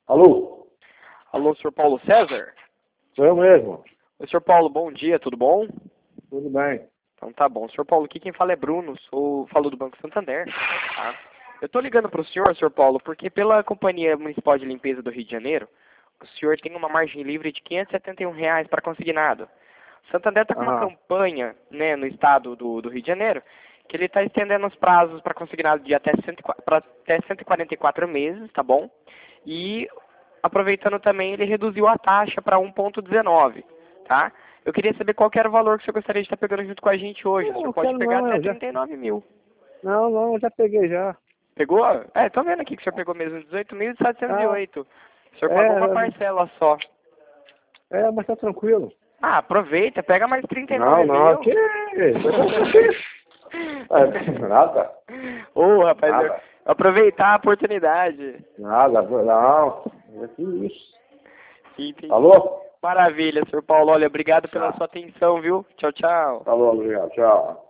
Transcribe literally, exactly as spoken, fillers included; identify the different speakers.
Speaker 1: Alô?
Speaker 2: Alô, senhor Paulo César?
Speaker 1: Sou eu mesmo.
Speaker 2: Oi, senhor Paulo, bom dia, tudo bom?
Speaker 1: Tudo bem.
Speaker 2: Então tá bom. Senhor Paulo, aqui quem fala é Bruno, sou, falo do Banco Santander. Tá? Eu tô ligando pro senhor, senhor Paulo, porque pela Companhia Municipal de Limpeza do Rio de Janeiro, o senhor tem uma margem livre de quinhentos e setenta e um reais para consignado. O Santander está com uma
Speaker 1: Aham.
Speaker 2: campanha, né, no estado do, do Rio de Janeiro, que ele está estendendo os prazos para consignado de até, cento e qua- pra até cento e quarenta e quatro meses, tá bom? E aproveitando também, ele reduziu a taxa para um vírgula dezenove, tá? Eu queria saber qual que era o valor que o senhor gostaria de estar pegando junto com a gente hoje. O
Speaker 1: Não,
Speaker 2: senhor
Speaker 1: não
Speaker 2: pode
Speaker 1: quero
Speaker 2: pegar
Speaker 1: não,
Speaker 2: até
Speaker 1: eu já...
Speaker 2: trinta e nove mil.
Speaker 1: Não, não, eu já peguei já.
Speaker 2: Pegou? É, tô vendo aqui que o senhor pegou mesmo dezoito mil setecentos e
Speaker 1: Ah,
Speaker 2: oito. O senhor pagou uma
Speaker 1: é,
Speaker 2: parcela só.
Speaker 1: é, mas tá tranquilo.
Speaker 2: Ah, aproveita, pega mais trinta e
Speaker 1: Não,
Speaker 2: nove
Speaker 1: não,
Speaker 2: mil.
Speaker 1: que é, nada,
Speaker 2: Ô, rapaz, eu-
Speaker 1: nada,
Speaker 2: aproveitar a oportunidade.
Speaker 1: nada, não. Que isso?
Speaker 2: Entendi.
Speaker 1: Alô?
Speaker 2: Maravilha, senhor Paulo. Olha, obrigado pela
Speaker 1: Tá.
Speaker 2: sua atenção, viu? Tchau, tchau.
Speaker 1: Alô, obrigado, tchau.